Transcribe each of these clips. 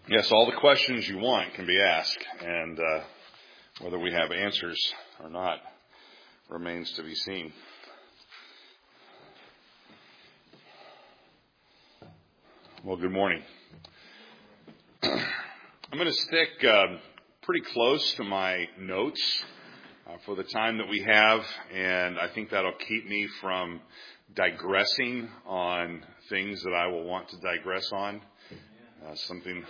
Yes, all the questions you want can be asked, and whether we have answers or not remains to be seen. Well, good morning. I'm going to stick pretty close to my notes for the time that we have, and I think that'll keep me from digressing on things that I will want to digress on. Something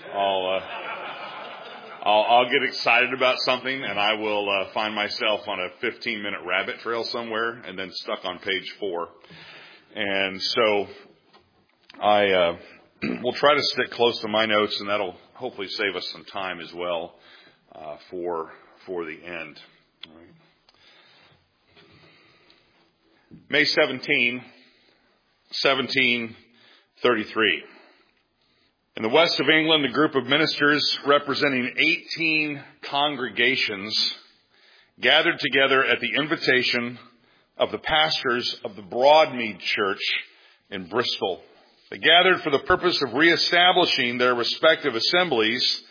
I'll get excited about something, and I will find myself on a 15-minute rabbit trail somewhere, and then stuck on page 4. And so I will try to stick close to my notes, and that'll hopefully save us some time as well for the end. All right. May 17, 1733. In the west of England, a group of ministers representing 18 congregations gathered together at the invitation of the pastors of the Broadmead Church in Bristol. They gathered for the purpose of reestablishing their respective assemblies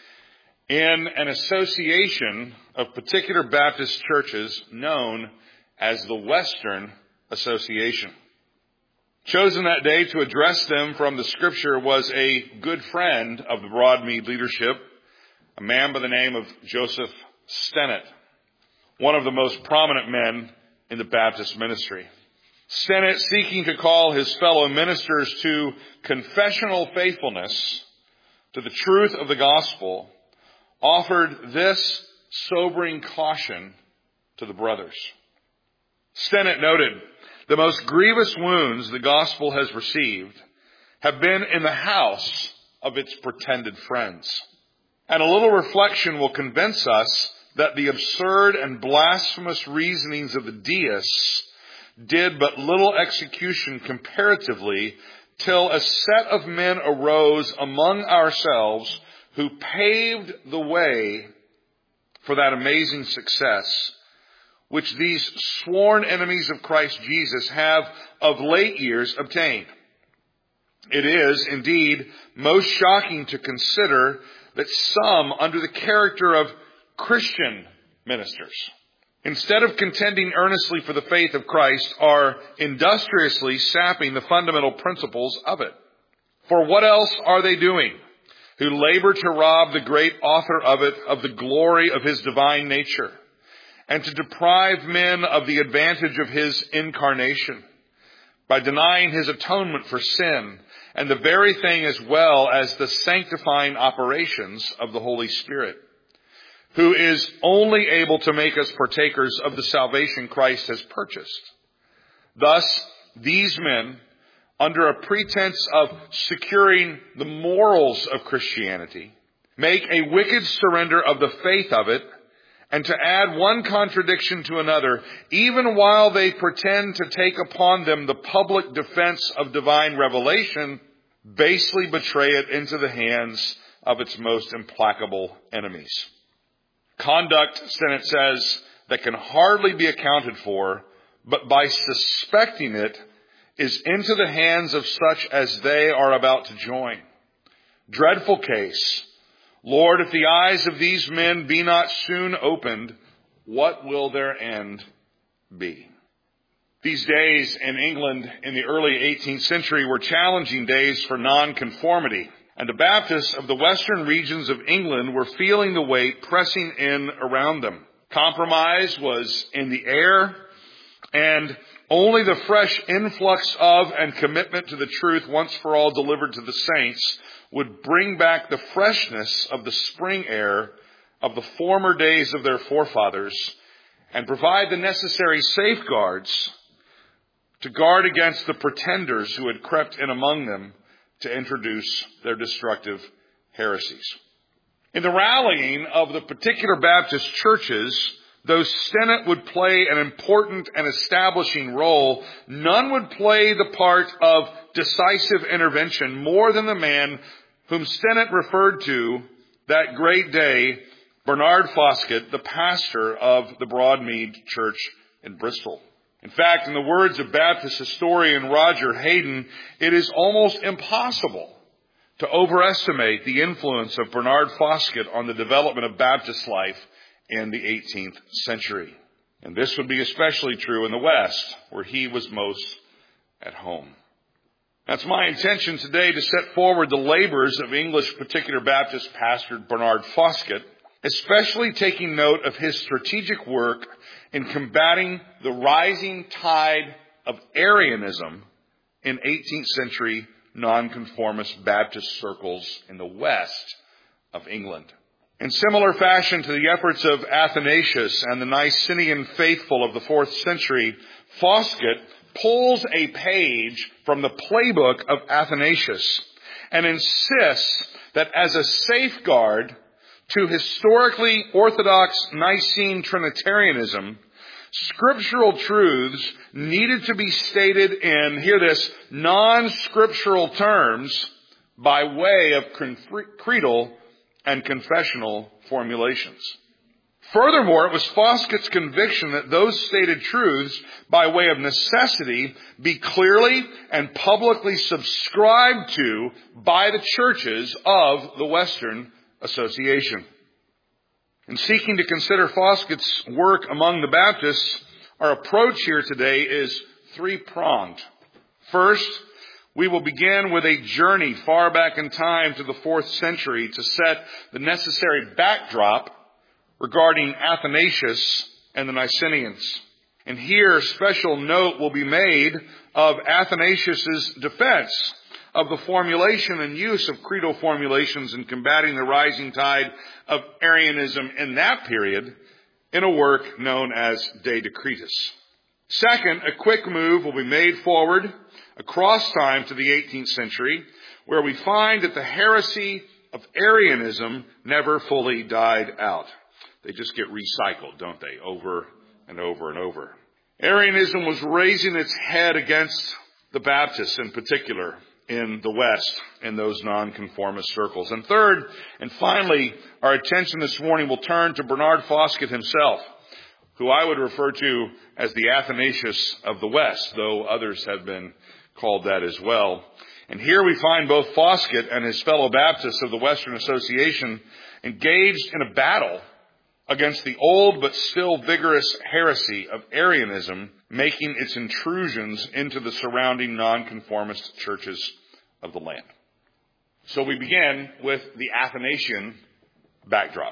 in an association of particular Baptist churches known as the Western Association. Chosen that day to address them from the Scripture was a good friend of the Broadmead leadership, a man by the name of Joseph Stennett, one of the most prominent men in the Baptist ministry. Stennett, seeking to call his fellow ministers to confessional faithfulness to the truth of the gospel, offered this sobering caution to the brothers. Stennett noted, "The most grievous wounds the gospel has received have been in the house of its pretended friends. And a little reflection will convince us that the absurd and blasphemous reasonings of the deists did but little execution comparatively till a set of men arose among ourselves who paved the way for that amazing success which these sworn enemies of Christ Jesus have of late years obtained. It is, indeed, most shocking to consider that some, under the character of Christian ministers, instead of contending earnestly for the faith of Christ, are industriously sapping the fundamental principles of it. For what else are they doing, who labor to rob the great author of it of the glory of his divine nature, and to deprive men of the advantage of his incarnation by denying his atonement for sin and the very thing as well as the sanctifying operations of the Holy Spirit, who is only able to make us partakers of the salvation Christ has purchased. Thus, these men, under a pretense of securing the morals of Christianity, make a wicked surrender of the faith of it, and to add one contradiction to another, even while they pretend to take upon them the public defense of divine revelation, basely betray it into the hands of its most implacable enemies. Conduct, Stennett says, that can hardly be accounted for, but by suspecting it is into the hands of such as they are about to join. Dreadful case. Lord, if the eyes of these men be not soon opened, what will their end be?" These days in England in the early 18th century were challenging days for nonconformity, and the Baptists of the western regions of England were feeling the weight pressing in around them. Compromise was in the air, and only the fresh influx of and commitment to the truth once for all delivered to the saints would bring back the freshness of the spring air of the former days of their forefathers and provide the necessary safeguards to guard against the pretenders who had crept in among them to introduce their destructive heresies. In the rallying of the particular Baptist churches, though Stennett would play an important and establishing role, none would play the part of decisive intervention more than the man whom Stennett referred to that great day, Bernard Foskett, the pastor of the Broadmead Church in Bristol. In fact, in the words of Baptist historian Roger Hayden, it is almost impossible to overestimate the influence of Bernard Foskett on the development of Baptist life in the 18th century. And this would be especially true in the West, where he was most at home. That's my intention today, to set forward the labors of English particular Baptist pastor Bernard Foskett, especially taking note of his strategic work in combating the rising tide of Arianism in 18th century nonconformist Baptist circles in the west of England. In similar fashion to the efforts of Athanasius and the Nicene faithful of the 4th century, Foskett pulls a page from the playbook of Athanasius and insists that as a safeguard to historically orthodox Nicene Trinitarianism, scriptural truths needed to be stated in, hear this, non-scriptural terms by way of creedal and confessional formulations. Furthermore, it was Foskett's conviction that those stated truths, by way of necessity, be clearly and publicly subscribed to by the churches of the Western Association. In seeking to consider Foskett's work among the Baptists, our approach here today is three-pronged. First, we will begin with a journey far back in time to the 4th century to set the necessary backdrop regarding Athanasius and the Nicenians. And here, special note will be made of Athanasius' defense of the formulation and use of creedal formulations in combating the rising tide of Arianism in that period in a work known as De Decretis. Second, a quick move will be made forward across time to the 18th century, where we find that the heresy of Arianism never fully died out. They just get recycled, don't they? Over and over and over. Arianism was raising its head against the Baptists in particular in the West, in those nonconformist circles. And third, and finally, our attention this morning will turn to Bernard Foskett himself, who I would refer to as the Athanasius of the West, though others have been called that as well. And here we find both Foskett and his fellow Baptists of the Western Association engaged in a battle against the old but still vigorous heresy of Arianism, making its intrusions into the surrounding nonconformist churches of the land. So we begin with the Athanasian backdrop.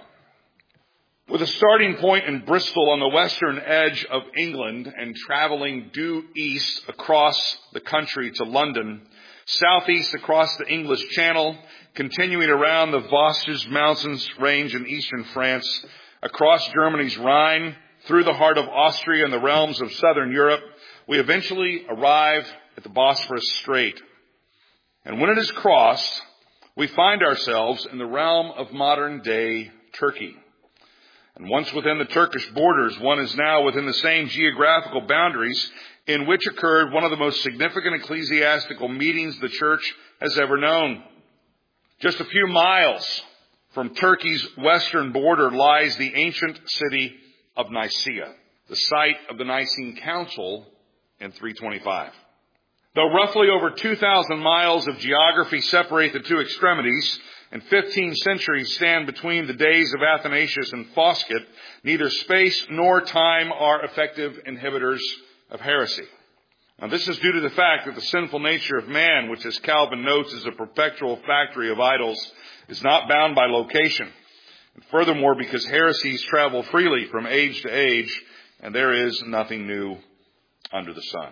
With a starting point in Bristol on the western edge of England and traveling due east across the country to London, southeast across the English Channel, continuing around the Vosges Mountains range in eastern France, across Germany's Rhine, through the heart of Austria and the realms of southern Europe, we eventually arrive at the Bosphorus Strait. And when it is crossed, we find ourselves in the realm of modern-day Turkey. And once within the Turkish borders, one is now within the same geographical boundaries in which occurred one of the most significant ecclesiastical meetings the church has ever known. Just a few miles from Turkey's western border lies the ancient city of Nicaea, the site of the Nicene Council in 325. Though roughly over 2,000 miles of geography separate the two extremities, and 15 centuries stand between the days of Athanasius and Foskett, neither space nor time are effective inhibitors of heresy. Now, this is due to the fact that the sinful nature of man, which as Calvin notes is a perpetual factory of idols, is not bound by location. And furthermore, because heresies travel freely from age to age, and there is nothing new under the sun.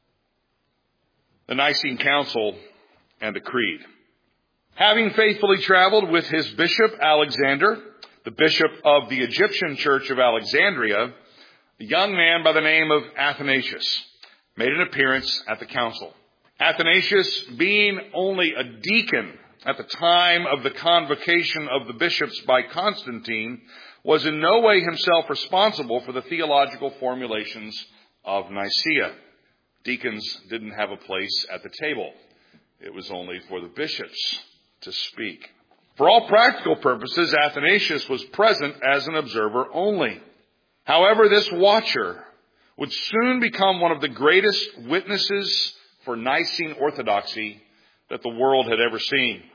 The Nicene Council and the Creed. Having faithfully traveled with his bishop Alexander, the bishop of the Egyptian Church of Alexandria, a young man by the name of Athanasius made an appearance at the council. Athanasius, being only a deacon at the time of the convocation of the bishops by Constantine, was in no way himself responsible for the theological formulations of Nicaea. Deacons didn't have a place at the table. It was only for the bishops to speak. For all practical purposes, Athanasius was present as an observer only. However, this watcher would soon become one of the greatest witnesses for Nicene orthodoxy that the world had ever seen.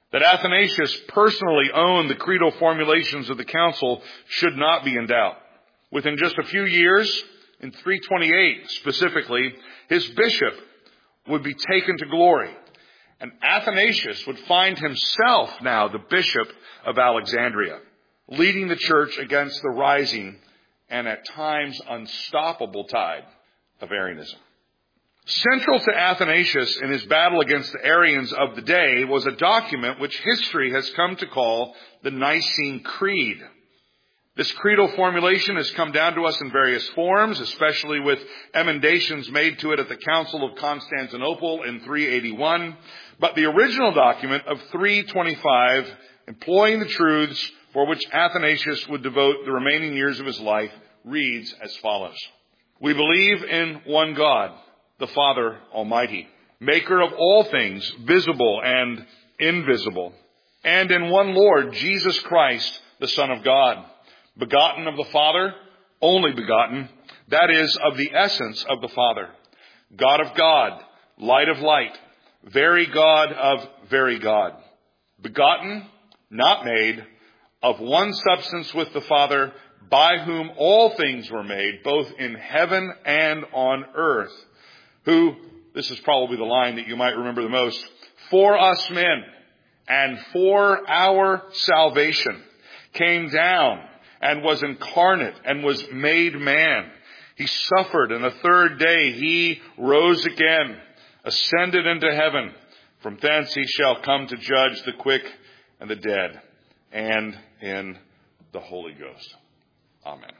That Athanasius personally owned the creedal formulations of the council should not be in doubt. Within just a few years, in 328 specifically, his bishop would be taken to glory. And Athanasius would find himself now the bishop of Alexandria, leading the church against the rising and at times unstoppable tide of Arianism. Central to Athanasius in his battle against the Arians of the day was a document which history has come to call the Nicene Creed. This creedal formulation has come down to us in various forms, especially with emendations made to it at the Council of Constantinople in 381. But the original document of 325, employing the truths for which Athanasius would devote the remaining years of his life, reads as follows. We believe in one God, the Father Almighty, maker of all things, visible and invisible, and in one Lord, Jesus Christ, the Son of God, begotten of the Father, only begotten, that is, of the essence of the Father, God of God, light of light, very God of very God, begotten, not made, of one substance with the Father, by whom all things were made, both in heaven and on earth, who, this is probably the line that you might remember the most, for us men and for our salvation came down and was incarnate and was made man. He suffered, and the third day he rose again, ascended into heaven. From thence he shall come to judge the quick and the dead, and in the Holy Ghost. Amen.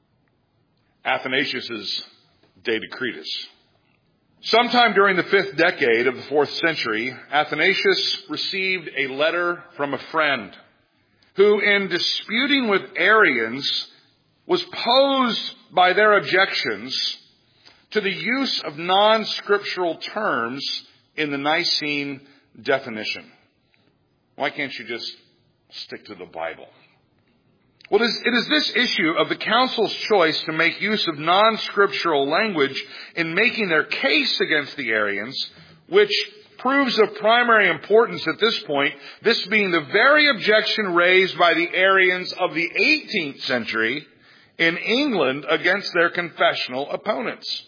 Athanasius' De Decretis. Sometime during the 5th decade of the 4th century, Athanasius received a letter from a friend who, in disputing with Arians, was posed by their objections to the use of non-scriptural terms in the Nicene definition. Why can't you just stick to the Bible? Well, it is this issue of the council's choice to make use of non-scriptural language in making their case against the Arians, which proves of primary importance at this point, this being the very objection raised by the Arians of the 18th century in England against their confessional opponents.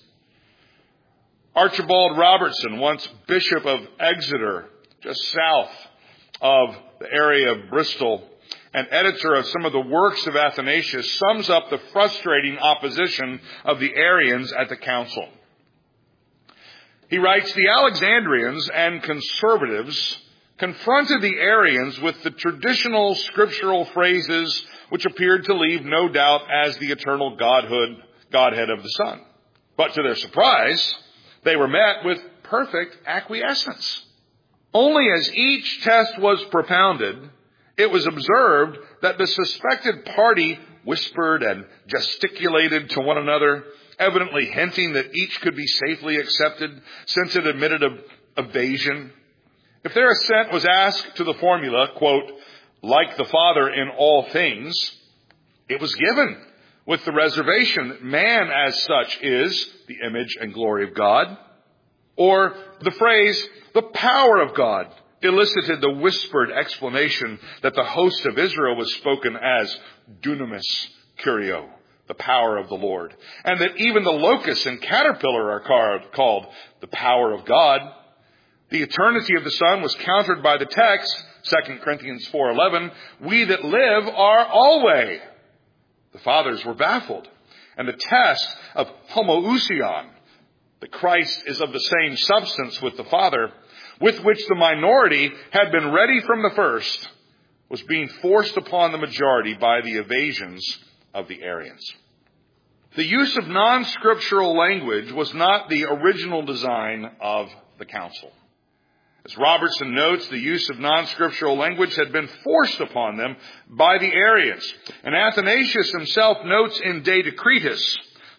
Archibald Robertson, once Bishop of Exeter, just south of the area of Bristol, and editor of some of the works of Athanasius, sums up the frustrating opposition of the Arians at the council. He writes, the Alexandrians and conservatives confronted the Arians with the traditional scriptural phrases which appeared to leave no doubt as the eternal Godhead of the Son. But to their surprise, they were met with perfect acquiescence. Only as each test was propounded, it was observed that the suspected party whispered and gesticulated to one another, evidently hinting that each could be safely accepted since it admitted of evasion. If their assent was asked to the formula, quote, like the Father in all things, it was given with the reservation that man as such is the image and glory of God. Or the phrase, the power of God, elicited the whispered explanation that the host of Israel was spoken as dunamis curio, the power of the Lord, and that even the locust and caterpillar are called the power of God. The eternity of the Son was countered by the text, 2 Corinthians 4:11, we that live are always. The fathers were baffled, and the test of homoousion, that Christ is of the same substance with the Father, with which the minority had been ready from the first, was being forced upon the majority by the evasions of the Arians. The use of non-scriptural language was not the original design of the council. As Robertson notes, the use of non-scriptural language had been forced upon them by the Arians. And Athanasius himself notes in De Decretis,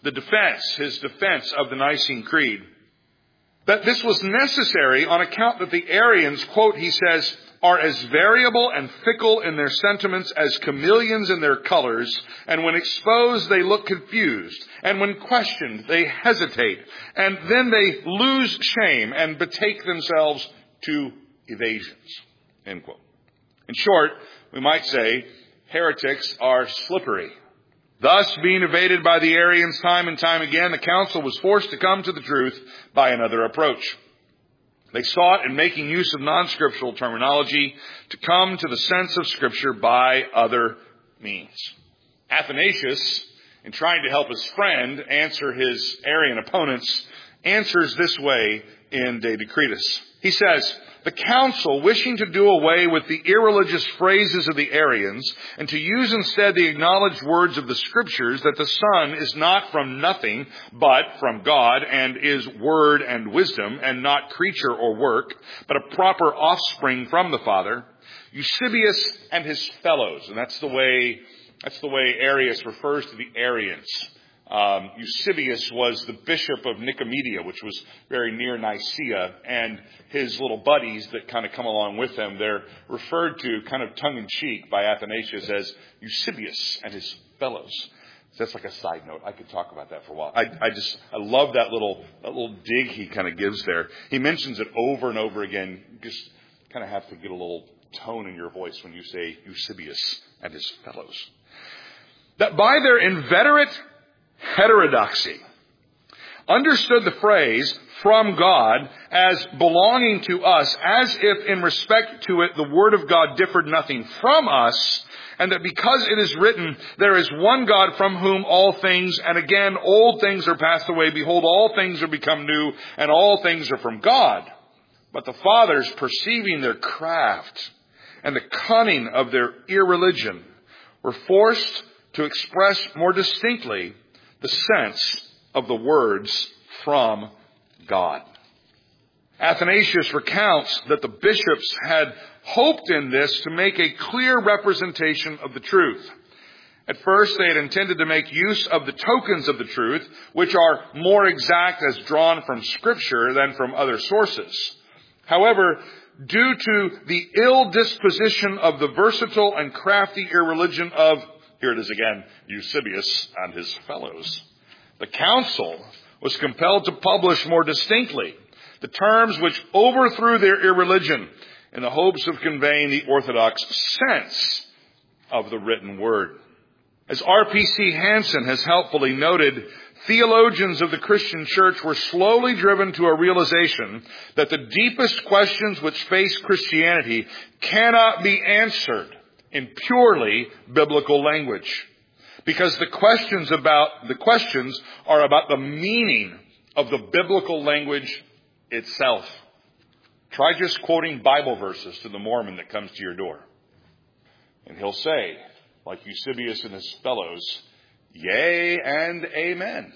his defense of the Nicene Creed, that this was necessary on account that the Arians, quote, he says, are as variable and fickle in their sentiments as chameleons in their colors, and when exposed they look confused, and when questioned they hesitate, and then they lose shame and betake themselves to evasions, end quote. In short, we might say heretics are slippery. Thus, being evaded by the Arians time and time again, the council was forced to come to the truth by another approach. They sought, in making use of non-scriptural terminology, to come to the sense of Scripture by other means. Athanasius, in trying to help his friend answer his Arian opponents, answers this way in De Decretis. He says, the council, wishing to do away with the irreligious phrases of the Arians and to use instead the acknowledged words of the Scriptures that the Son is not from nothing but from God and is word and wisdom and not creature or work, but a proper offspring from the Father, Eusebius and his fellows, and that's the way Arius refers to the Arians. Eusebius was the bishop of Nicomedia, which was very near Nicaea, and his little buddies that kind of come along with him, they're referred to kind of tongue-in-cheek by Athanasius as Eusebius and his fellows. So that's like a side note. I could talk about that for a while. I love that little dig he kind of gives there. He mentions it over and over again. You just kind of have to get a little tone in your voice when you say Eusebius and his fellows. That by their inveterate heterodoxy understood the phrase from God as belonging to us, as if in respect to it the word of God differed nothing from us, and that because it is written, there is one God from whom all things, and again old things are passed away, behold, all things are become new, and all things are from God. But the fathers, perceiving their craft and the cunning of their irreligion, were forced to express more distinctly the sense of the words from God. Athanasius recounts that the bishops had hoped in this to make a clear representation of the truth. At first, they had intended to make use of the tokens of the truth, which are more exact as drawn from Scripture than from other sources. However, due to the ill disposition of the versatile and crafty irreligion of, here it is again, Eusebius and his fellows, the council was compelled to publish more distinctly the terms which overthrew their irreligion in the hopes of conveying the orthodox sense of the written word. As R.P.C. Hansen has helpfully noted, theologians of the Christian church were slowly driven to a realization that the deepest questions which face Christianity cannot be answered in purely biblical language, because the questions are about the meaning of the biblical language itself. Try just quoting Bible verses to the Mormon that comes to your door, and he'll say, like Eusebius and his fellows, yea and amen.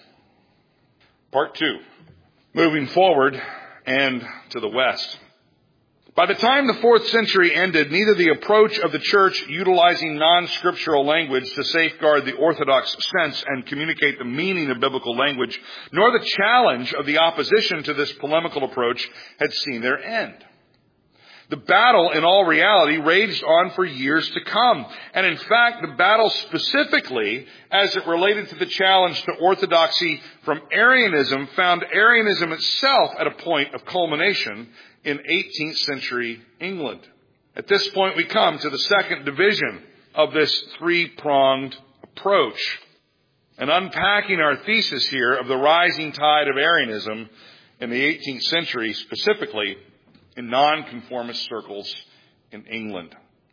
Part 2. Moving forward and to the west. By the time the 4th century ended, neither the approach of the church utilizing non-scriptural language to safeguard the orthodox sense and communicate the meaning of biblical language, nor the challenge of the opposition to this polemical approach had seen their end. The battle, in all reality, raged on for years to come. And in fact, the battle specifically, as it related to the challenge to orthodoxy from Arianism, found Arianism itself at a point of culmination in 18th century England. At this point, we come to the second division of this three-pronged approach. And unpacking our thesis here of the rising tide of Arianism in the 18th century, specifically in nonconformist circles in England.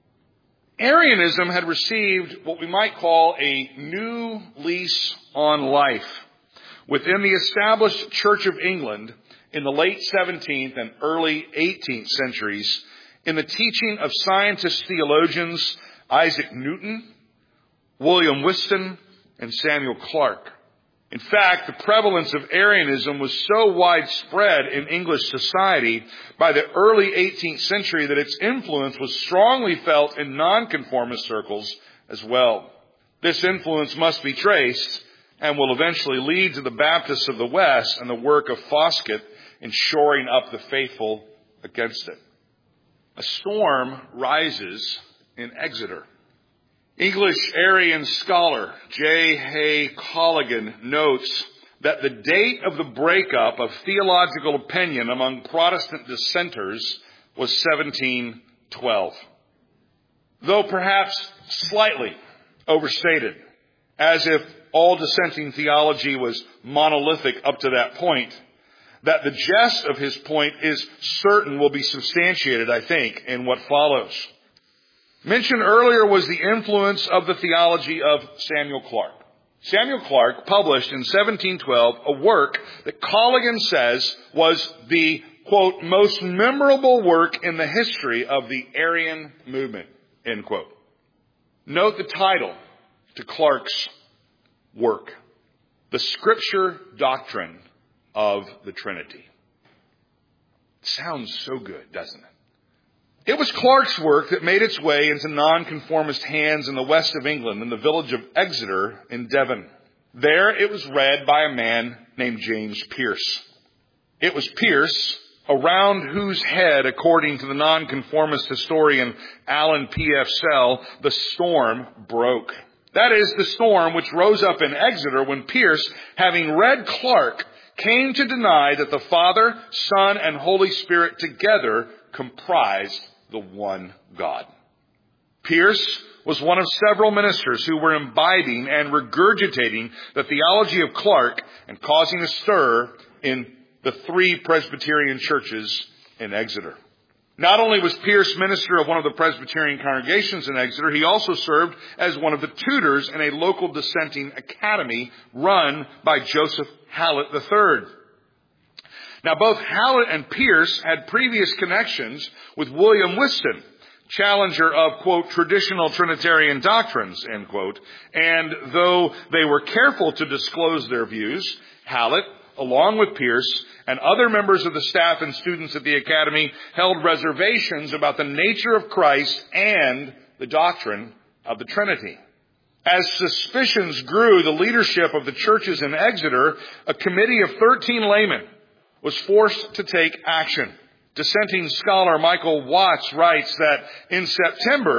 Arianism had received what we might call a new lease on life within the established Church of England in the late 17th and early 18th centuries in the teaching of scientist theologians Isaac Newton, William Whiston, and Samuel Clarke. In fact, the prevalence of Arianism was so widespread in English society by the early 18th century that its influence was strongly felt in nonconformist circles as well. This influence must be traced and will eventually lead to the Baptists of the West and the work of Foskett in shoring up the faithful against it. A storm rises in Exeter. English Arian scholar J. Hay Colligan notes that the date of the breakup of theological opinion among Protestant dissenters was 1712. though perhaps slightly overstated, as if all dissenting theology was monolithic up to that point, that the gist of his point is certain will be substantiated, I think, in what follows. Mentioned earlier was the influence of the theology of Samuel Clarke. Samuel Clarke published in 1712 a work that Colligan says was the, quote, most memorable work in the history of the Arian movement, end quote. Note the title to Clarke's work, The Scripture Doctrine of the Trinity. Sounds so good, doesn't it? It was Clarke's work that made its way into nonconformist hands in the west of England in the village of Exeter in Devon. There it was read by a man named James Pearce. It was Pearce, around whose head, according to the nonconformist historian Alan P.F. Sell, the storm broke. That is, the storm which rose up in Exeter when Pearce, having read Clarke, came to deny that the Father, Son, and Holy Spirit together comprised the one God. Pearce was one of several ministers who were imbibing and regurgitating the theology of Clarke and causing a stir in the three Presbyterian churches in Exeter. Not only was Pearce minister of one of the Presbyterian congregations in Exeter, he also served as one of the tutors in a local dissenting academy run by Joseph Hallett III. Now, both Hallett and Pearce had previous connections with William Whiston, challenger of, quote, traditional Trinitarian doctrines, end quote. And though they were careful to disclose their views, Hallett, along with Pearce and other members of the staff and students at the academy, held reservations about the nature of Christ and the doctrine of the Trinity. As suspicions grew, the leadership of the churches in Exeter, a committee of 13 laymen, was forced to take action. Dissenting scholar Michael Watts writes that in September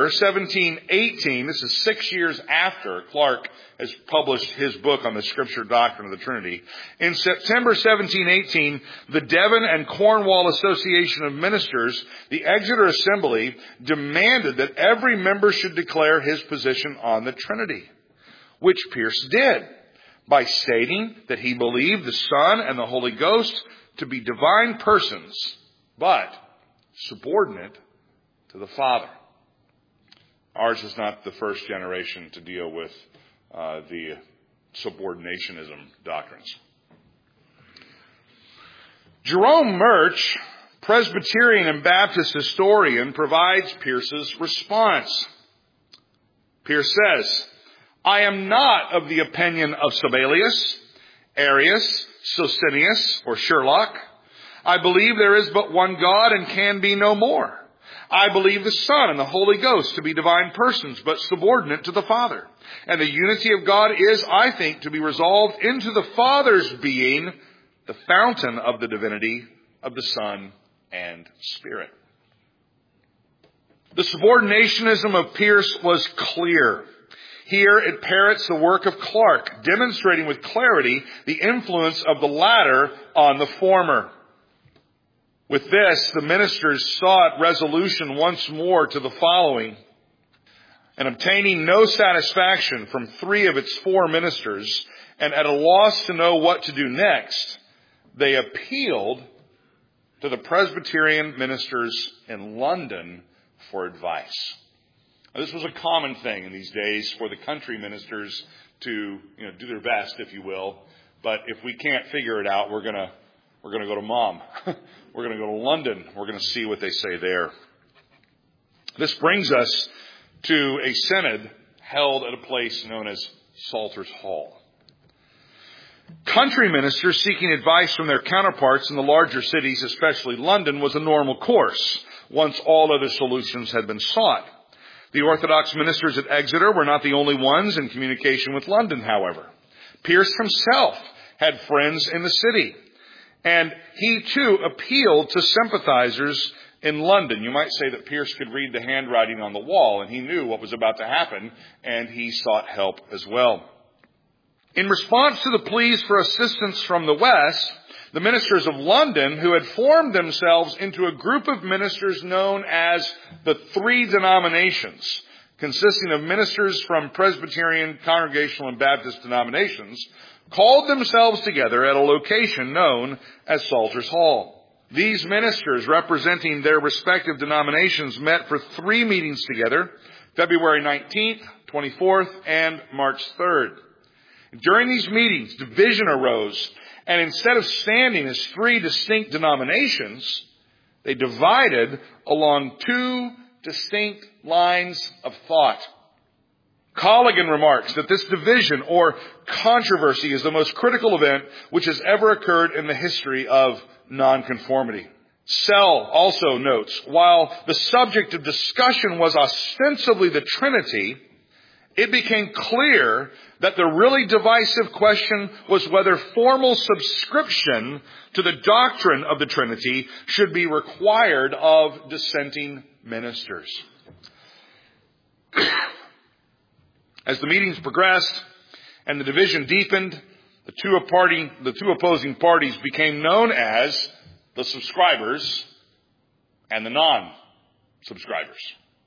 1718, this is 6 years after Clarke has published his book on the Scripture Doctrine of the Trinity, in September 1718, the Devon and Cornwall Association of Ministers, the Exeter Assembly, demanded that every member should declare his position on the Trinity, which Pearce did by stating that he believed the Son and the Holy Ghost to be divine persons, but subordinate to the Father. Ours is not the first generation to deal with the subordinationism doctrines. Jerome Murch, Presbyterian and Baptist historian, provides Pearce's response. Pearce says, I am not of the opinion of Sabellius, Arius, Socinius, or Sherlock. I believe there is but one God and can be no more. I believe the Son and the Holy Ghost to be divine persons, but subordinate to the Father. And the unity of God is, I think, to be resolved into the Father's being, the fountain of the divinity of the Son and Spirit. The subordinationism of Pearce was clear. Here it parrots the work of Clarke, demonstrating with clarity the influence of the latter on the former. With this, the ministers sought resolution once more to the following. And obtaining no satisfaction from 3 of its 4 ministers, and at a loss to know what to do next, they appealed to the Presbyterian ministers in London for advice. Now, this was a common thing in these days for the country ministers to, do their best, if you will. But if we can't figure it out, we're going to go to Mom. We're going to go to London. We're going to see what they say there. This brings us to a synod held at a place known as Salters Hall. Country ministers seeking advice from their counterparts in the larger cities, especially London, was a normal course once all other solutions had been sought. The Orthodox ministers at Exeter were not the only ones in communication with London, however. Pearce himself had friends in the city, and he too appealed to sympathizers in London. You might say that Pearce could read the handwriting on the wall, and he knew what was about to happen, and he sought help as well. In response to the pleas for assistance from the West, the ministers of London, who had formed themselves into a group of ministers known as the 3 denominations, consisting of ministers from Presbyterian, Congregational, and Baptist denominations, called themselves together at a location known as Salters Hall. These ministers, representing their respective denominations, met for 3 meetings together, February 19th, 24th, and March 3rd. During these meetings, division arose, and instead of standing as 3 distinct denominations, they divided along 2 distinct lines of thought. Colligan remarks that this division or controversy is the most critical event which has ever occurred in the history of nonconformity. Sell also notes, while the subject of discussion was ostensibly the Trinity, it became clear that the really divisive question was whether formal subscription to the doctrine of the Trinity should be required of dissenting ministers. As the meetings progressed and the division deepened, the two opposing parties became known as the subscribers and the non-subscribers.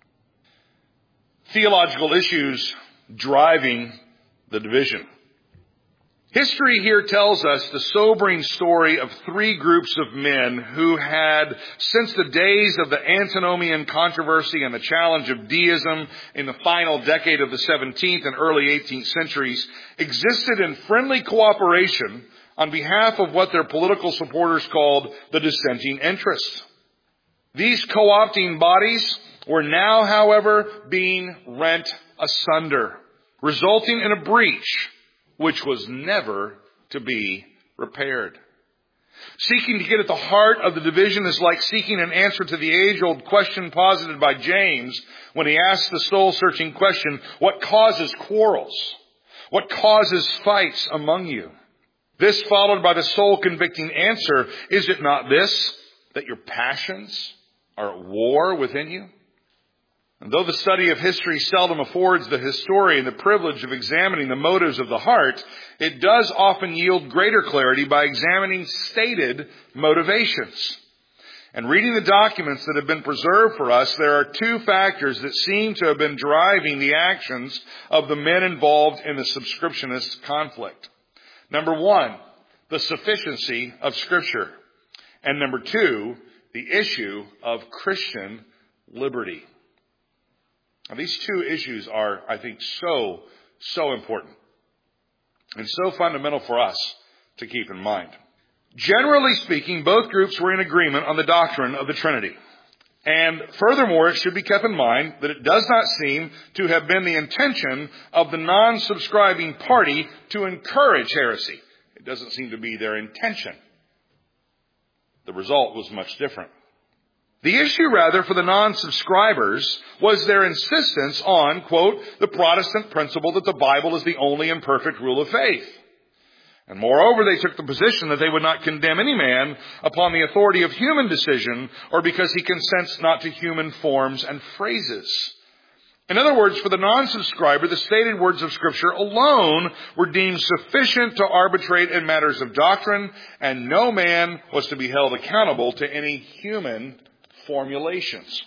Theological issues driving the division. History here tells us the sobering story of 3 groups of men who had, since the days of the antinomian controversy and the challenge of deism in the final decade of the 17th and early 18th centuries, existed in friendly cooperation on behalf of what their political supporters called the dissenting interests. These co-opting bodies were now, however, being rent asunder, resulting in a breach which was never to be repaired. Seeking to get at the heart of the division is like seeking an answer to the age-old question posited by James when he asked the soul-searching question, what causes quarrels? What causes fights among you? This followed by the soul-convicting answer, is it not this, that your passions are at war within you? And though the study of history seldom affords the historian the privilege of examining the motives of the heart, it does often yield greater clarity by examining stated motivations. And reading the documents that have been preserved for us, there are 2 factors that seem to have been driving the actions of the men involved in the subscriptionist conflict. Number 1, the sufficiency of Scripture. And number 2, the issue of Christian liberty. Now, these 2 issues are, I think, so important and so fundamental for us to keep in mind. Generally speaking, both groups were in agreement on the doctrine of the Trinity. And furthermore, it should be kept in mind that it does not seem to have been the intention of the non-subscribing party to encourage heresy. It doesn't seem to be their intention. The result was much different. The issue, rather, for the non-subscribers was their insistence on, quote, the Protestant principle that the Bible is the only and perfect rule of faith. And moreover, they took the position that they would not condemn any man upon the authority of human decision or because he consents not to human forms and phrases. In other words, for the non-subscriber, the stated words of Scripture alone were deemed sufficient to arbitrate in matters of doctrine, and no man was to be held accountable to any human formulations.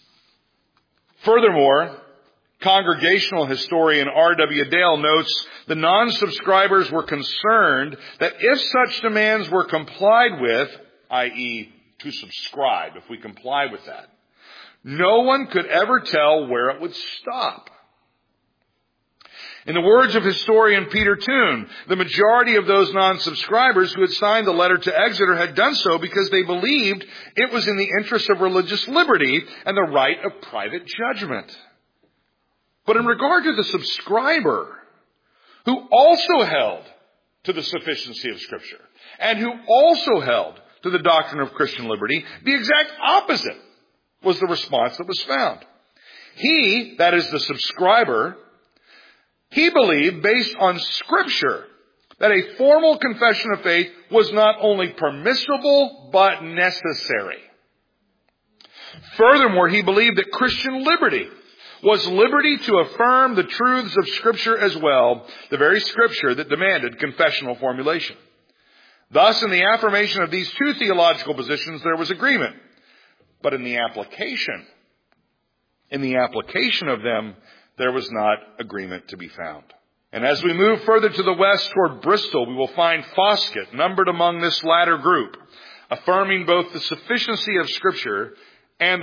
Furthermore, Congregational historian R.W. Dale notes the non-subscribers were concerned that if such demands were complied with, i.e. to subscribe, if we comply with that, no one could ever tell where it would stop. In the words of historian Peter Toon, the majority of those non-subscribers who had signed the letter to Exeter had done so because they believed it was in the interest of religious liberty and the right of private judgment. But in regard to the subscriber, who also held to the sufficiency of Scripture and who also held to the doctrine of Christian liberty, the exact opposite was the response that was found. He, that is the subscriber, he believed, based on Scripture, that a formal confession of faith was not only permissible, but necessary. Furthermore, he believed that Christian liberty was liberty to affirm the truths of Scripture as well, the very Scripture that demanded confessional formulation. Thus, in the affirmation of these 2 theological positions, there was agreement. But in the application, In the application of them, there was not agreement to be found. And as we move further to the west toward Bristol, we will find Foskett numbered among this latter group, affirming both the sufficiency of Scripture and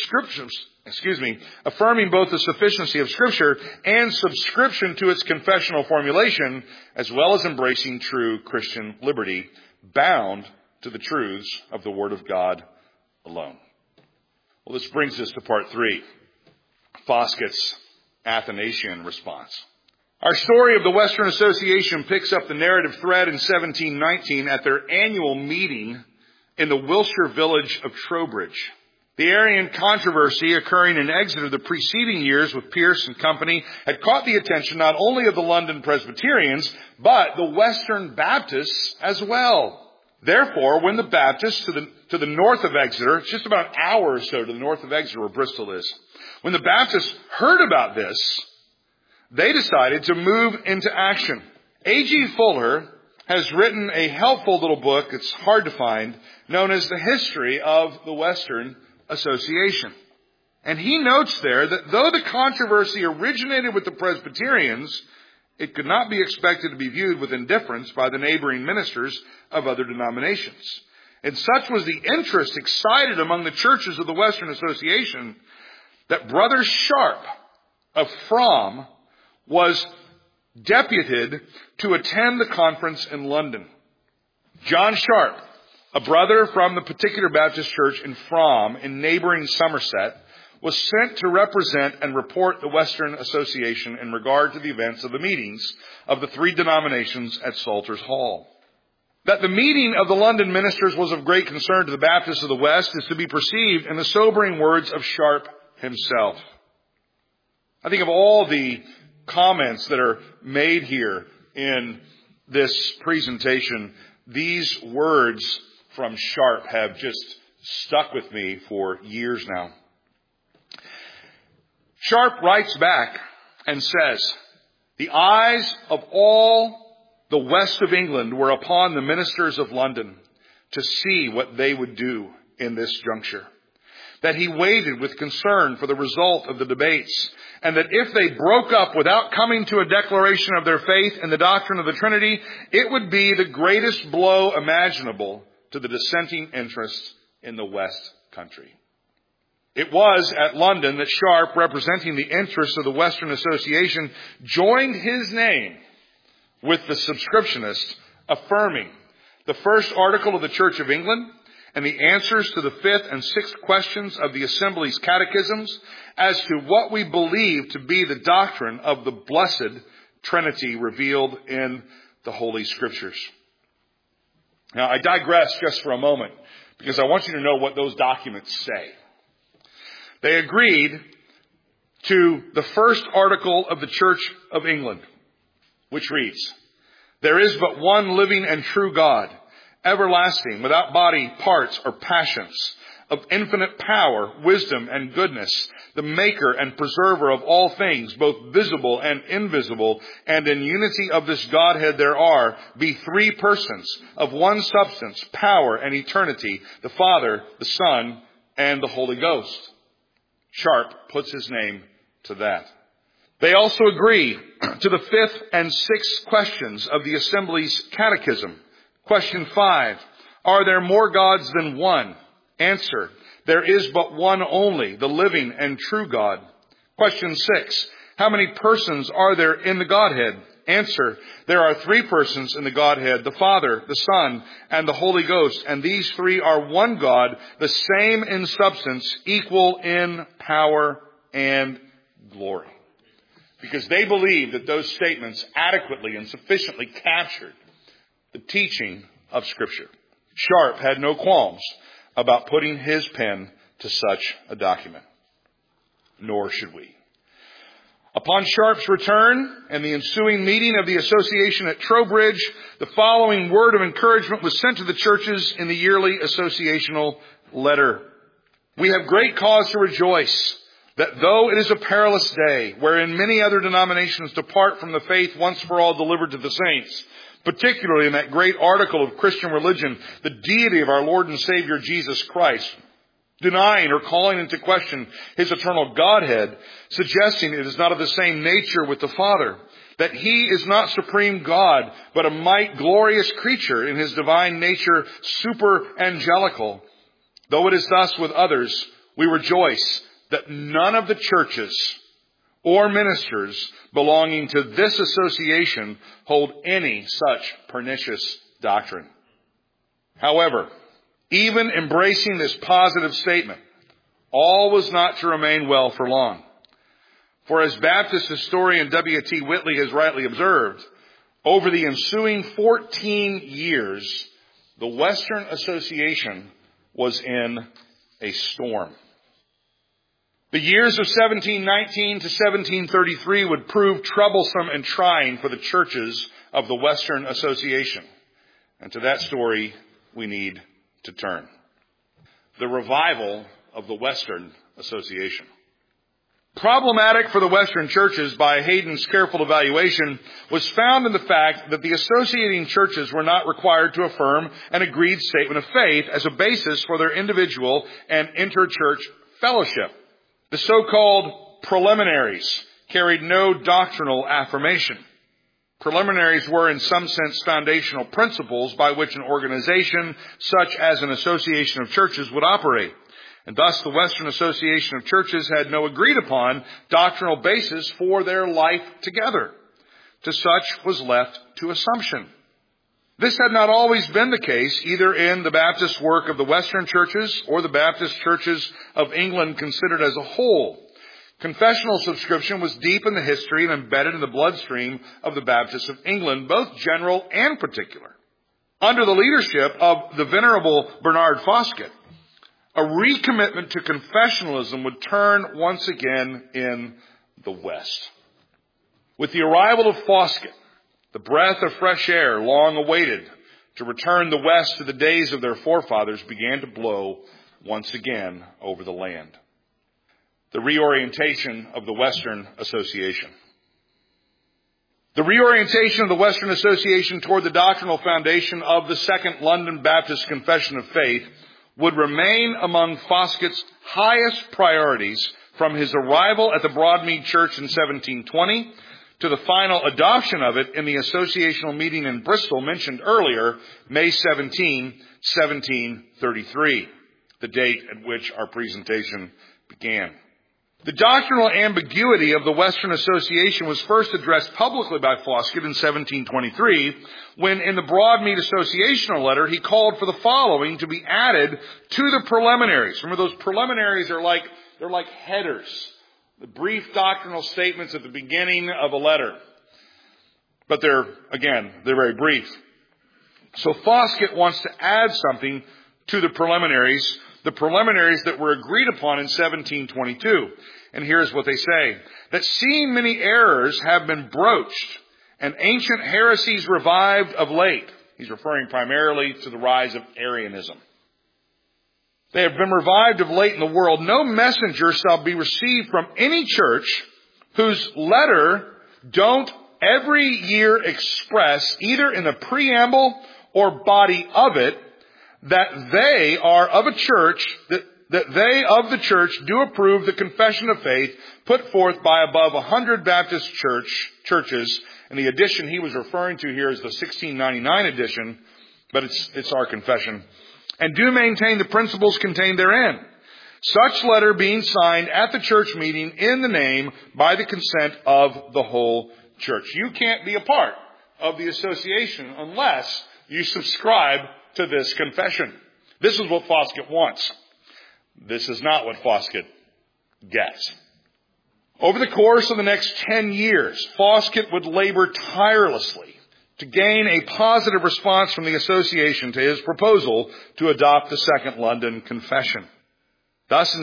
affirming both the sufficiency of Scripture and subscription to its confessional formulation, as well as embracing true Christian liberty, bound to the truths of the Word of God alone. Well, this brings us to part 3, Foskett's Athanasian response. Our story of the Western Association picks up the narrative thread in 1719 at their annual meeting in the Wiltshire village of Trowbridge. The Arian controversy occurring in Exeter the preceding years with Pierce and company had caught the attention not only of the London Presbyterians, but the Western Baptists as well. Therefore, when the Baptists to the north of Exeter, it's just about an hour or so to the north of Exeter where Bristol is, when the Baptists heard about this, they decided to move into action. A.G. Fuller has written a helpful little book, it's hard to find, known as The History of the Western Association. And he notes there that though the controversy originated with the Presbyterians, it could not be expected to be viewed with indifference by the neighboring ministers of other denominations. And such was the interest excited among the churches of the Western Association that Brother Sharp of Frome was deputed to attend the conference in London. John Sharp, a brother from the particular Baptist church in Frome in neighboring Somerset, was sent to represent and report the Western Association in regard to the events of the meetings of the 3 denominations at Salters Hall. That the meeting of the London ministers was of great concern to the Baptists of the West is to be perceived in the sobering words of Sharp himself. I think of all the comments that are made here in this presentation, these words from Sharp have just stuck with me for years now. Sharp writes back and says, "The eyes of all the west of England were upon the ministers of London to see what they would do in this juncture. That he waited with concern for the result of the debates, and that if they broke up without coming to a declaration of their faith in the doctrine of the Trinity, it would be the greatest blow imaginable to the dissenting interests in the West Country." It was at London that Sharp, representing the interests of the Western Association, joined his name with the subscriptionists, affirming the first article of the Church of England and the answers to the 5th and 6th questions of the Assembly's catechisms as to what we believe to be the doctrine of the blessed Trinity revealed in the Holy Scriptures. Now, I digress just for a moment because I want you to know what those documents say. They agreed to the first article of the Church of England, which reads, "There is but one living and true God, everlasting, without body, parts, or passions, of infinite power, wisdom, and goodness, the maker and preserver of all things, both visible and invisible, and in unity of this Godhead there are, be 3 persons, of one substance, power, and eternity, the Father, the Son, and the Holy Ghost." Sharp puts his name to that. They also agree to the 5th and 6th questions of the Assembly's catechism. Question 5, are there more gods than one? Answer, there is but one only, the living and true God. Question 6, how many persons are there in the Godhead? Answer, there are 3 persons in the Godhead, the Father, the Son, and the Holy Ghost, and these 3 are one God, the same in substance, equal in power and glory. Because they believe that those statements adequately and sufficiently captured the teaching of Scripture. Sharp had no qualms about putting his pen to such a document. Nor should we. Upon Sharp's return and the ensuing meeting of the association at Trowbridge, the following word of encouragement was sent to the churches in the yearly associational letter. "We have great cause to rejoice that though it is a perilous day, wherein many other denominations depart from the faith once for all delivered to the saints, particularly in that great article of Christian religion, the deity of our Lord and Savior Jesus Christ, denying or calling into question his eternal Godhead, suggesting it is not of the same nature with the Father, that he is not supreme God, but a might glorious creature in his divine nature, super angelical. Though it is thus with others, we rejoice that none of the churches or ministers belonging to this association hold any such pernicious doctrine. However, even embracing this positive statement, all was not to remain well for long. For as Baptist historian W.T. Whitley has rightly observed, over the ensuing 14 years, the Western Association was in a storm. The years of 1719 to 1733 would prove troublesome and trying for the churches of the Western Association. And to that story, we need to turn. The revival of the Western Association. Problematic for the Western churches by Hayden's careful evaluation was found in the fact that the associating churches were not required to affirm an agreed statement of faith as a basis for their individual and interchurch fellowship. The so-called preliminaries carried no doctrinal affirmation. Preliminaries were in some sense foundational principles by which an organization such as an association of churches would operate. And thus the Western Association of Churches had no agreed upon doctrinal basis for their life together. To such was left to assumption. This had not always been the case either in the Baptist work of the Western churches or the Baptist churches of England considered as a whole. Confessional subscription was deep in the history and embedded in the bloodstream of the Baptists of England, both general and particular. Under the leadership of the Venerable Bernard Foskett, a recommitment to confessionalism would turn once again in the West. With the arrival of Foskett, the breath of fresh air long awaited to return the West to the days of their forefathers began to blow once again over the land. The reorientation of the Western Association. The reorientation of the Western Association toward the doctrinal foundation of the Second London Baptist Confession of Faith would remain among Foskett's highest priorities from his arrival at the Broadmead Church in 1720 to the final adoption of it in the associational meeting in Bristol mentioned earlier, May 17, 1733, the date at which our presentation began. The doctrinal ambiguity of the Western Association was first addressed publicly by Foskett in 1723, when in the Broadmead Associational letter he called for the following to be added to the preliminaries. Remember, those preliminaries are like headers, the brief doctrinal statements at the beginning of a letter. But they're very brief. So Foskett wants to add something to the preliminaries that were agreed upon in 1722. And here's what they say. That seeing many errors have been broached and ancient heresies revived of late. He's referring primarily to the rise of Arianism. They have been revived of late in the world. No messenger shall be received from any church whose letter don't every year express, either in the preamble or body of it, that they are of a church, that they of the church do approve the confession of faith put forth by above 100 Baptist churches. And the edition he was referring to here is the 1699 edition, but it's our confession. And do maintain the principles contained therein. Such letter being signed at the church meeting in the name by the consent of the whole church. You can't be a part of the association unless you subscribe to this confession. This is what Foskett wants. This is not what Foskett gets. Over the course of the next 10 years, Foskett would labor tirelessly to gain a positive response from the association to his proposal to adopt the Second London Confession. Thus, in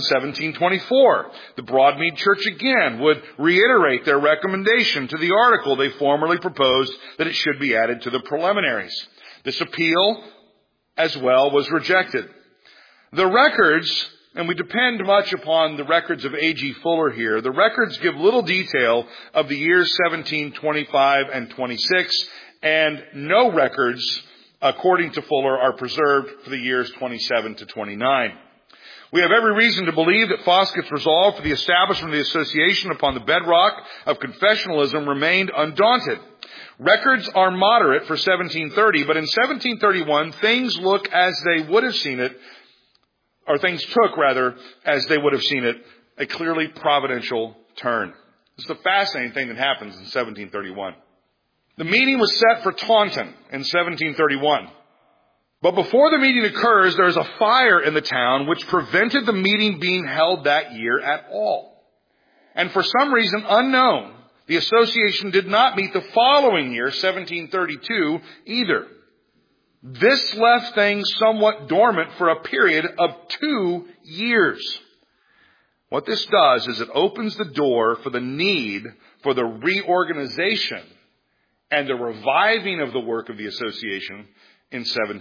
1724, the Broadmead Church again would reiterate their recommendation to the article they formerly proposed that it should be added to the preliminaries. This appeal as well was rejected. The records, and we depend much upon the records of A.G. Fuller here, the records give little detail of the years 1725 and 26, and no records, according to Fuller, are preserved for the years 27 to 29. We have every reason to believe that Foskett's resolve for the establishment of the association upon the bedrock of confessionalism remained undaunted. Records are moderate for 1730, but in 1731, things look as they would have seen it, or things took, rather, as they would have seen it, a clearly providential turn. This is the fascinating thing that happens in 1731. The meeting was set for Taunton in 1731. But before the meeting occurs, there is a fire in the town which prevented the meeting being held that year at all. And for some reason unknown, the association did not meet the following year, 1732, either. This left things somewhat dormant for a period of 2 years. What this does is it opens the door for the need for the reorganization and the reviving of the work of the association in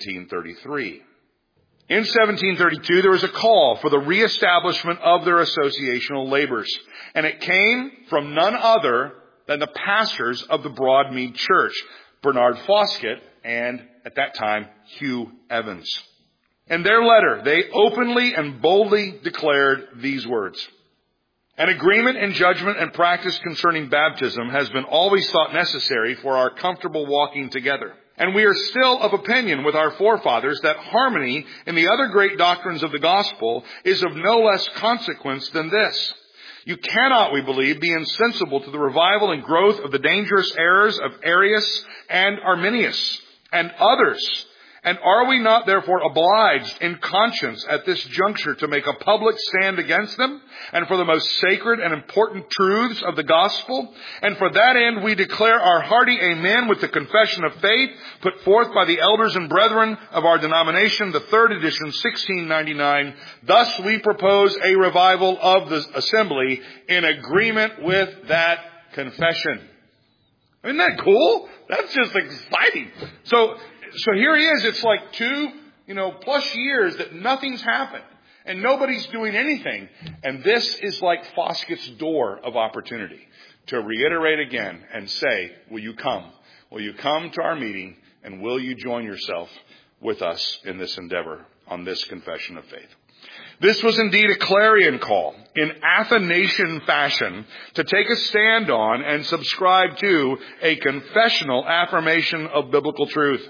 1733. In 1732, there was a call for the reestablishment of their associational labors, and it came from none other than the pastors of the Broadmead Church, Bernard Foskett and, at that time, Hugh Evans. In their letter, they openly and boldly declared these words: "An agreement in judgment and practice concerning baptism has been always thought necessary for our comfortable walking together. And we are still of opinion with our forefathers that harmony in the other great doctrines of the gospel is of no less consequence than this. You cannot, we believe, be insensible to the revival and growth of the dangerous errors of Arius and Arminius and others. And are we not therefore obliged in conscience at this juncture to make a public stand against them and for the most sacred and important truths of the gospel? And for that end we declare our hearty amen with the confession of faith put forth by the elders and brethren of our denomination, the third edition, 1699. Thus we propose a revival of the assembly in agreement with that confession." Isn't that cool? That's just exciting. So here he is. It's like 2, plus years that nothing's happened and nobody's doing anything. And this is like Foskett's door of opportunity to reiterate again and say, will you come? Will you come to our meeting and will you join yourself with us in this endeavor on this confession of faith? This was indeed a clarion call in Athanasian fashion to take a stand on and subscribe to a confessional affirmation of biblical truth.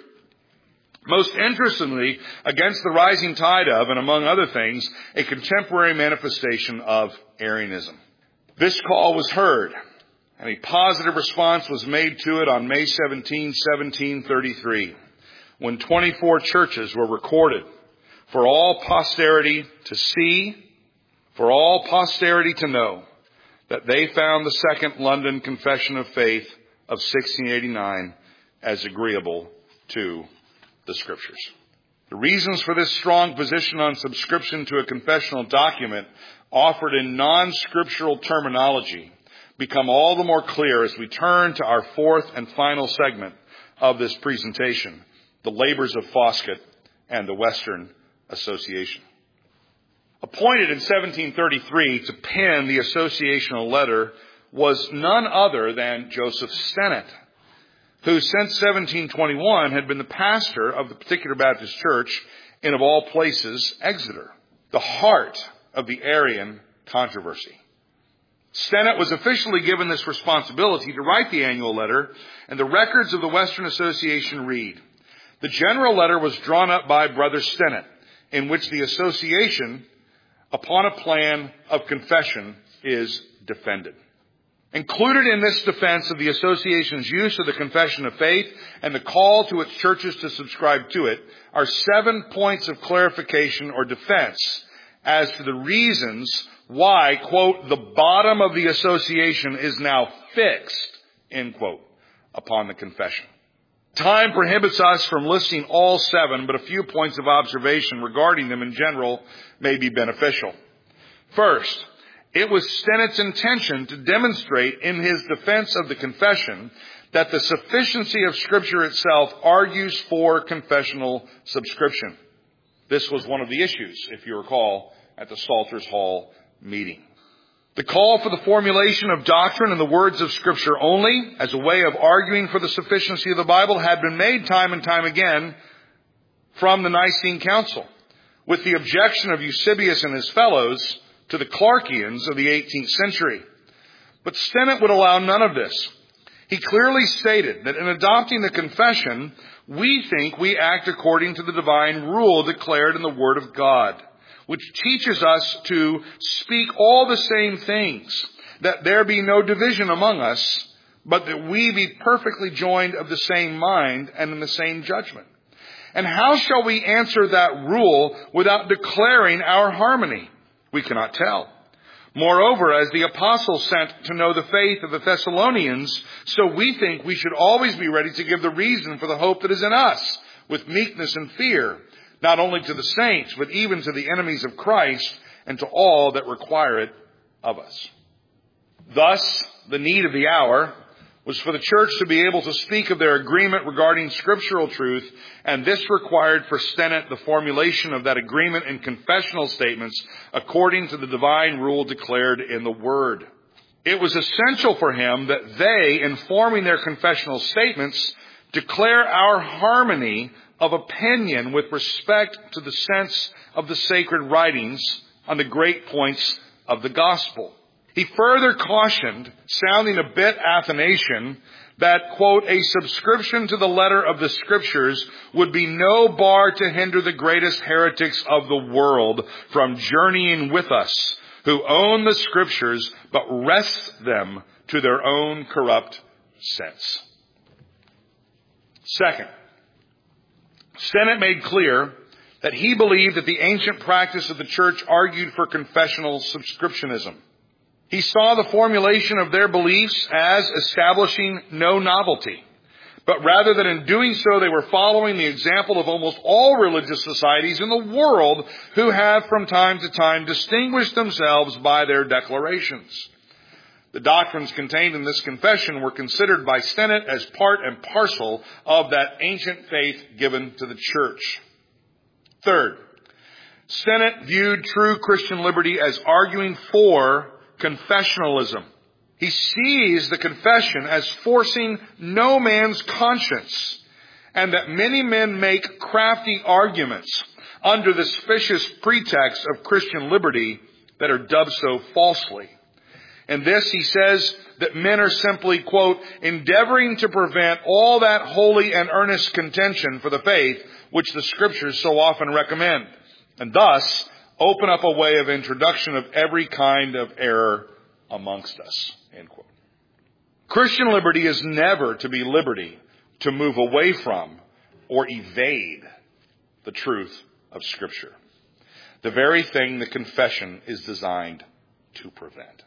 Most interestingly, against the rising tide of, and among other things, a contemporary manifestation of Arianism. This call was heard, and a positive response was made to it on May 17, 1733, when 24 churches were recorded for all posterity to see, for all posterity to know, that they found the Second London Confession of Faith of 1689 as agreeable to the Scriptures. The reasons for this strong position on subscription to a confessional document offered in non-scriptural terminology become all the more clear as we turn to our fourth and final segment of this presentation, the labors of Foskett and the Western Association. Appointed in 1733 to pen the associational letter was none other than Joseph Stennett, who since 1721 had been the pastor of the particular Baptist church in, of all places, Exeter, the heart of the Arian controversy. Stennett was officially given this responsibility to write the annual letter, and the records of the Western Association read: "The general letter was drawn up by Brother Stennett, in which the association, upon a plan of confession, is defended." Included in this defense of the association's use of the confession of faith and the call to its churches to subscribe to it are 7 points of clarification or defense as to the reasons why, quote, "the bottom of the association is now fixed," end quote, upon the confession. Time prohibits us from listing all 7, but a few points of observation regarding them in general may be beneficial. First, it was Stennett's intention to demonstrate in his defense of the confession that the sufficiency of Scripture itself argues for confessional subscription. This was one of the issues, if you recall, at the Salters Hall meeting. The call for the formulation of doctrine in the words of Scripture only, as a way of arguing for the sufficiency of the Bible, had been made time and time again from the Nicene Council. with the objection of Eusebius and his fellows to the Clarkians of the 18th century. But Stennett would allow none of this. He clearly stated that in adopting the confession, we think we act according to the divine rule declared in the Word of God, which teaches us to speak all the same things, that there be no division among us, but that we be perfectly joined of the same mind and in the same judgment. And how shall we answer that rule without declaring our harmony? We cannot tell. Moreover, as the apostle sent to know the faith of the Thessalonians, so we think we should always be ready to give the reason for the hope that is in us, with meekness and fear, not only to the saints, but even to the enemies of Christ and to all that require it of us. Thus, the need of the hour was for the church to be able to speak of their agreement regarding scriptural truth, and this required for Stennett the formulation of that agreement in confessional statements according to the divine rule declared in the Word. It was essential for him that they, in forming their confessional statements, declare our harmony of opinion with respect to the sense of the sacred writings on the great points of the gospel. He further cautioned, sounding a bit Athanasian, that, quote, a subscription to the letter of the Scriptures would be no bar to hinder the greatest heretics of the world from journeying with us, who own the Scriptures but wrest them to their own corrupt sense. Second, Stennett made clear that he believed that the ancient practice of the church argued for confessional subscriptionism. He saw the formulation of their beliefs as establishing no novelty, but rather that in doing so they were following the example of almost all religious societies in the world who have from time to time distinguished themselves by their declarations. The doctrines contained in this confession were considered by Stennett as part and parcel of that ancient faith given to the church. Third, Stennett viewed true Christian liberty as arguing for confessionalism. He sees the confession as forcing no man's conscience, and that many men make crafty arguments under the specious pretext of Christian liberty that are dubbed so falsely. In this, he says that men are simply, quote, endeavoring to prevent all that holy and earnest contention for the faith which the Scriptures so often recommend, and thus open up a way of introduction of every kind of error amongst us, end quote. Christian liberty is never to be liberty to move away from or evade the truth of Scripture, the very thing the confession is designed to prevent.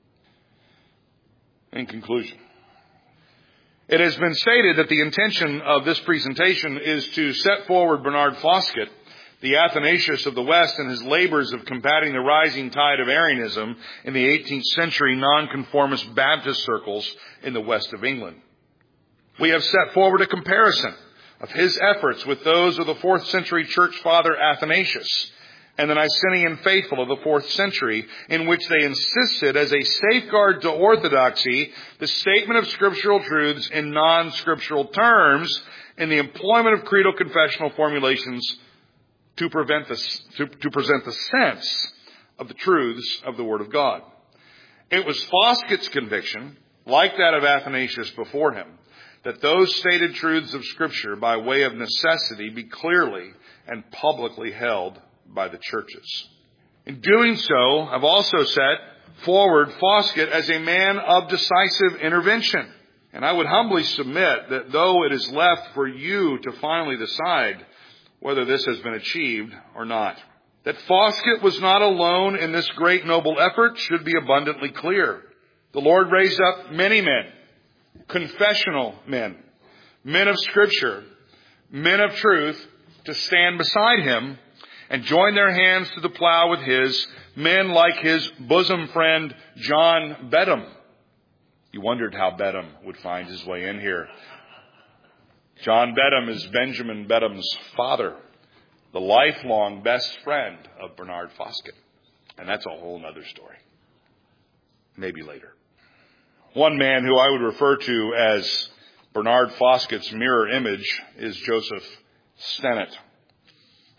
In conclusion, it has been stated that the intention of this presentation is to set forward Bernard Foskett, the Athanasius of the West, and his labors of combating the rising tide of Arianism in the 18th century nonconformist Baptist circles in the west of England. We have set forward a comparison of his efforts with those of the 4th century church father Athanasius and the Nicene faithful of the 4th century, in which they insisted as a safeguard to orthodoxy the statement of scriptural truths in non-scriptural terms in the employment of creedal confessional formulations to present the sense of the truths of the Word of God. It was Foskett's conviction, like that of Athanasius before him, that those stated truths of Scripture by way of necessity be clearly and publicly held by the churches. In doing so, I've also set forward Foskett as a man of decisive intervention. And I would humbly submit that though it is left for you to finally decide whether this has been achieved or not, that Foskett was not alone in this great noble effort should be abundantly clear. The Lord raised up many men, confessional men, men of Scripture, men of truth, to stand beside him and join their hands to the plow with his, men like his bosom friend John Bedham. You wondered how Bedham would find his way in here. John Bedham is Benjamin Bedham's father, the lifelong best friend of Bernard Foskett. And that's a whole other story. Maybe later. One man who I would refer to as Bernard Foskett's mirror image is Joseph Stennett.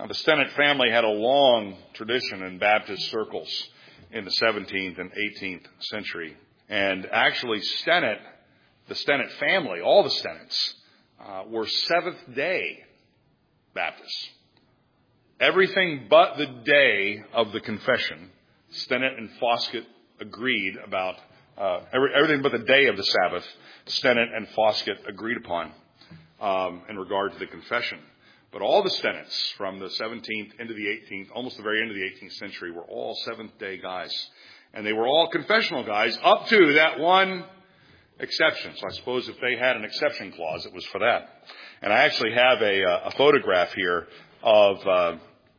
Now, the Stennett family had a long tradition in Baptist circles in the 17th and 18th century. And actually, the Stennett family, all the Stennetts, were Seventh-day Baptists. Everything but the day of the confession, Stennett and Foskett agreed about. Everything but the day of the Sabbath, Stennett and Foskett agreed upon in regard to the confession. But all the Stennetts from the 17th into the 18th, almost the very end of the 18th century, were all Seventh-day guys. And they were all confessional guys up to that one exception. So I suppose if they had an exception clause, it was for that. And I actually have a photograph here of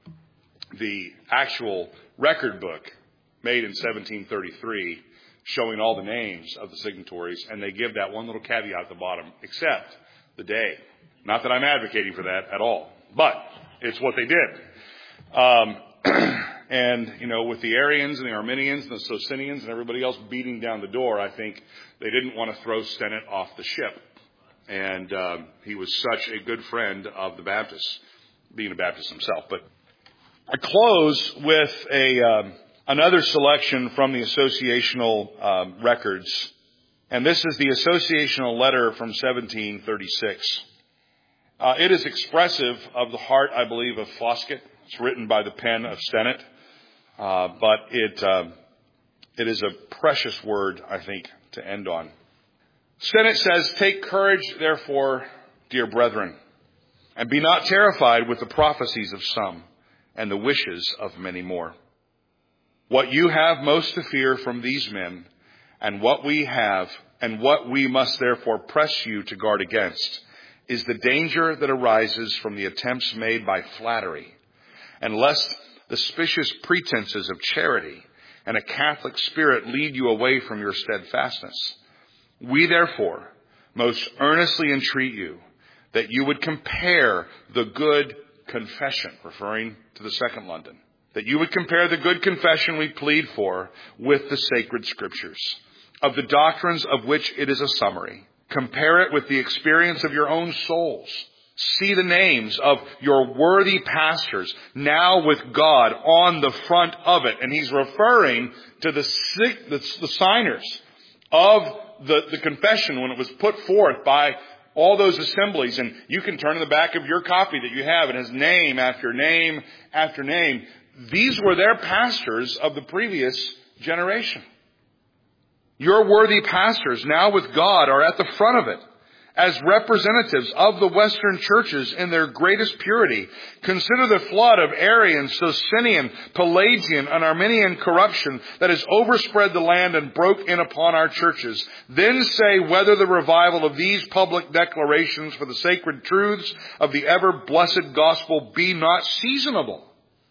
the actual record book made in 1733 showing all the names of the signatories, and they give that one little caveat at the bottom, except the day. Not that I'm advocating for that at all, but it's what they did. And, with the Arians and the Arminians and the Socinians and everybody else beating down the door, I think they didn't want to throw Stennett off the ship. And he was such a good friend of the Baptists, being a Baptist himself. But I close with another selection from the associational records. And this is the associational letter from 1736. It is expressive of the heart, I believe, of Foskett. It's written by the pen of Stennett. But it is a precious word, I think, to end on. Stennett says, "Take courage, therefore, dear brethren, and be not terrified with the prophecies of some and the wishes of many more. What you have most to fear from these men, and what we must therefore press you to guard against, is the danger that arises from the attempts made by flattery, and lest the specious pretenses of charity and a Catholic spirit lead you away from your steadfastness. We therefore most earnestly entreat you that you would compare the good confession," referring to the Second London, "that you would compare the good confession we plead for with the sacred scriptures, of the doctrines of which it is a summary. Compare it with the experience of your own souls. See the names of your worthy pastors now with God on the front of it." And he's referring to the signers of the confession when it was put forth by all those assemblies. And you can turn to the back of your copy that you have. It has name after name after name. These were their pastors of the previous generation. Your worthy pastors now with God are at the front of it as representatives of the Western churches in their greatest purity. Consider the flood of Arian, Socinian, Pelagian, and Arminian corruption that has overspread the land and broke in upon our churches. Then say whether the revival of these public declarations for the sacred truths of the ever-blessed gospel be not seasonable.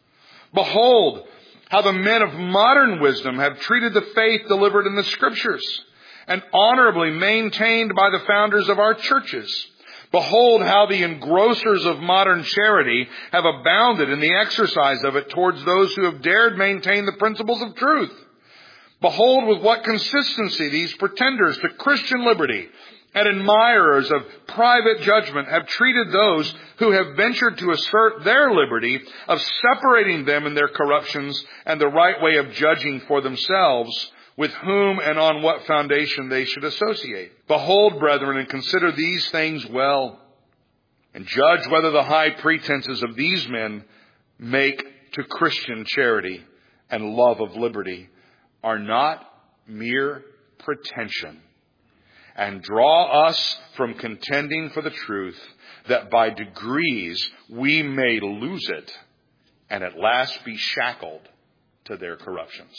Behold, how the men of modern wisdom have treated the faith delivered in the Scriptures and honorably maintained by the founders of our churches. Behold how the engrossers of modern charity have abounded in the exercise of it towards those who have dared maintain the principles of truth. Behold with what consistency these pretenders to Christian liberty and admirers of private judgment have treated those who have ventured to assert their liberty of separating them in their corruptions and the right way of judging for themselves with whom and on what foundation they should associate. Behold, brethren, and consider these things well, and judge whether the high pretenses of these men make to Christian charity and love of liberty are not mere pretension, and draw us from contending for the truth, that by degrees we may lose it, and at last be shackled to their corruptions.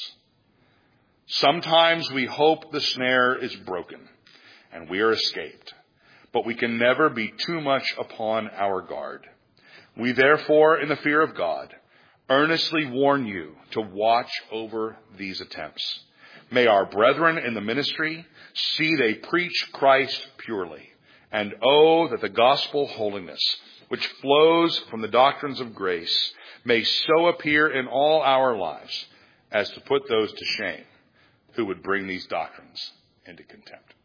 Sometimes we hope the snare is broken and we are escaped, but we can never be too much upon our guard. We therefore, in the fear of God, earnestly warn you to watch over these attempts. May our brethren in the ministry see they preach Christ purely, and that the gospel holiness, which flows from the doctrines of grace, may so appear in all our lives as to put those to shame who would bring these doctrines into contempt.